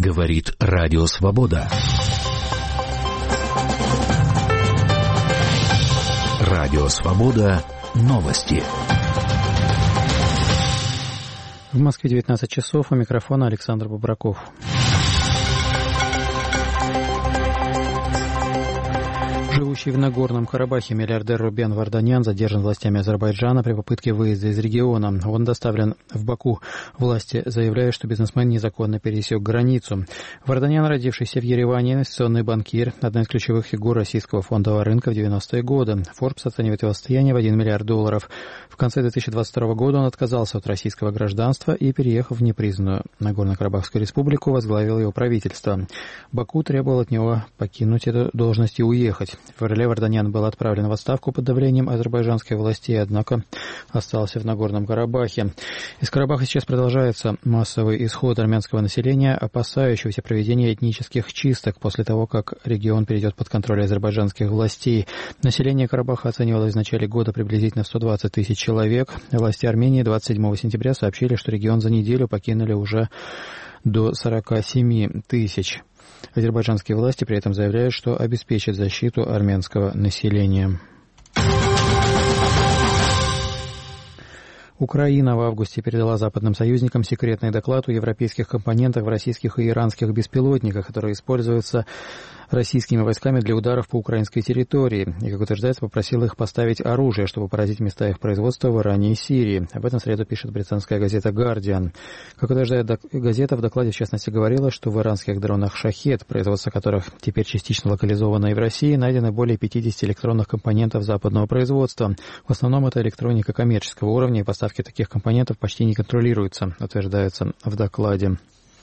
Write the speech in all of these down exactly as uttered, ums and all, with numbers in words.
Говорит Радио Свобода. Радио Свобода. Новости. В Москве девятнадцать часов. У микрофона Александр Бобраков. Живущий в Нагорном Карабахе миллиардер Рубен Варданян задержан властями Азербайджана при попытке выезда из региона. Он доставлен в Баку. Власти заявляют, что бизнесмен незаконно пересек границу. Варданян, родившийся в Ереване, инвестиционный банкир, одна из ключевых фигур российского фондового рынка в девяностые годы. Forbes оценивает его состояние в один миллиард долларов. В конце две тысячи двадцать второго года он отказался от российского гражданства и, переехав в непризнанную Нагорно-Карабахскую республику, возглавил его правительство. Баку требовал от него покинуть эту должность и уехать. В феврале Варданян был отправлен в отставку под давлением азербайджанской власти, однако остался в Нагорном Карабахе. Из Карабаха сейчас продолжается массовый исход армянского населения, опасающегося проведения этнических чисток после того, как регион перейдет под контроль азербайджанских властей. Население Карабаха оценивалось в начале года приблизительно в сто двадцать тысяч человек. Власти Армении двадцать седьмого сентября сообщили, что регион за неделю покинули уже до сорок семь тысяч. Азербайджанские власти при этом заявляют, что обеспечат защиту армянского населения. Украина в августе передала западным союзникам секретный доклад о европейских компонентах в российских и иранских беспилотниках, которые используются российскими войсками для ударов по украинской территории. И, как утверждается, попросил их поставить оружие, чтобы поразить места их производства в Иране и Сирии. Об этом в среду пишет британская газета «Гардиан». Как утверждает газета, в докладе в частности говорилось, что в иранских дронах «Шахед», производство которых теперь частично локализовано и в России, найдено более пятьдесят электронных компонентов западного производства. В основном это электроника коммерческого уровня, и поставки таких компонентов почти не контролируются, утверждается в докладе.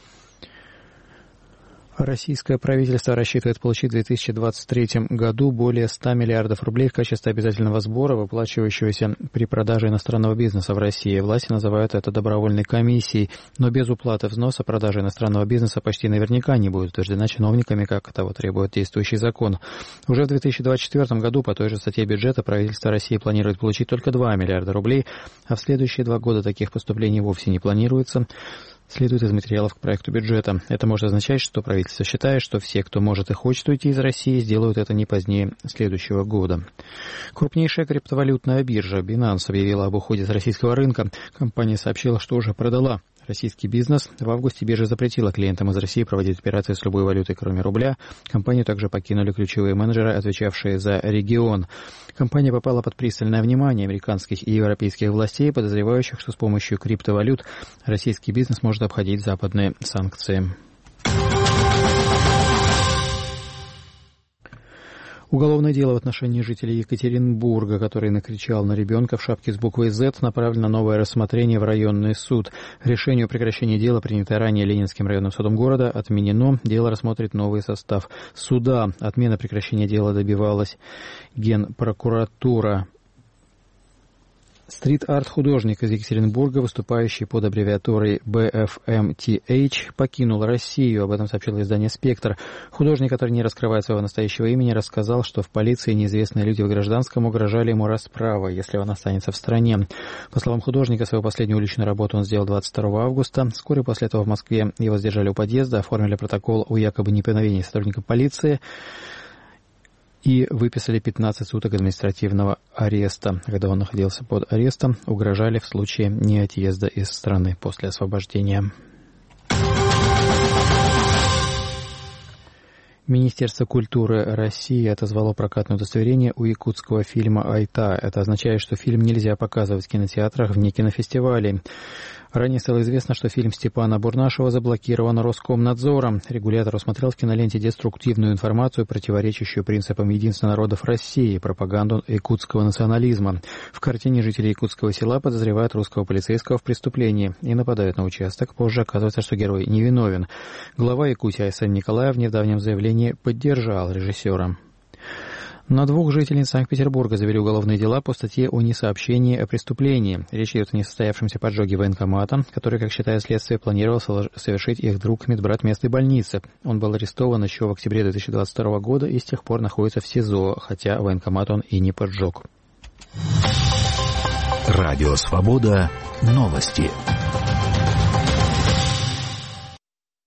Российское правительство рассчитывает получить в две тысячи двадцать третьем году более ста миллиардов рублей в качестве обязательного сбора, выплачивающегося при продаже иностранного бизнеса в России. Власти называют это добровольной комиссией, но без уплаты взноса продажа иностранного бизнеса почти наверняка не будет утверждена чиновниками, как того требует действующий закон. Уже в две тысячи двадцать четвёртом году по той же статье бюджета правительство России планирует получить только два миллиарда рублей, а в следующие два года таких поступлений вовсе не планируется. Следует из материалов к проекту бюджета. Это может означать, что правительство считает, что все, кто может и хочет уйти из России, сделают это не позднее следующего года. Крупнейшая криптовалютная биржа Binance объявила об уходе с российского рынка. Компания сообщила, что уже продала российский бизнес. В августе биржа запретила клиентам из России проводить операции с любой валютой, кроме рубля. Компанию также покинули ключевые менеджеры, отвечавшие за регион. Компания попала под пристальное внимание американских и европейских властей, подозревающих, что с помощью криптовалют российский бизнес может обходить западные санкции. Уголовное дело в отношении жителей Екатеринбурга, который накричал на ребенка в шапке с буквой «З», направлено на новое рассмотрение в районный суд. Решение о прекращении дела, принятое ранее Ленинским районным судом города, отменено. Дело рассмотрит новый состав суда. Отмена прекращения дела добивалась Генпрокуратура. Стрит-арт-художник из Екатеринбурга, выступающий под аббревиатурой би эф эм ти эйч, покинул Россию. Об этом сообщило издание «Спектр». Художник, который не раскрывает своего настоящего имени, рассказал, что в полиции неизвестные люди в гражданском угрожали ему расправой, если он останется в стране. По словам художника, свою последнюю уличную работу он сделал двадцать второго августа. Вскоре после этого в Москве его задержали у подъезда, оформили протокол о якобы неповиновении сотрудника полиции и выписали пятнадцать суток административного ареста. Когда он находился под арестом, угрожали в случае неотъезда из страны после освобождения. Министерство культуры России отозвало прокатное удостоверение у якутского фильма «Айта». Это означает, что фильм нельзя показывать в кинотеатрах вне кинофестивалей. Ранее стало известно, что фильм Степана Бурнашева заблокирован Роскомнадзором. Регулятор усмотрел в киноленте деструктивную информацию, противоречащую принципам единства народов России, пропаганду якутского национализма. В картине жители якутского села подозревают русского полицейского в преступлении и нападают на участок. Позже оказывается, что герой невиновен. Глава Якутии Айсен Николаев в недавнем заявлении поддержал режиссера. На двух жительниц Санкт-Петербурга завели уголовные дела по статье о несообщении о преступлении. Речь идет о несостоявшемся поджоге военкомата, который, как считает следствие, планировал совершить их друг, медбрат местной больницы. Он был арестован еще в октябре две тысячи двадцать второго года и с тех пор находится в СИЗО, хотя военкомат он и не поджег. Радио Свобода. Новости.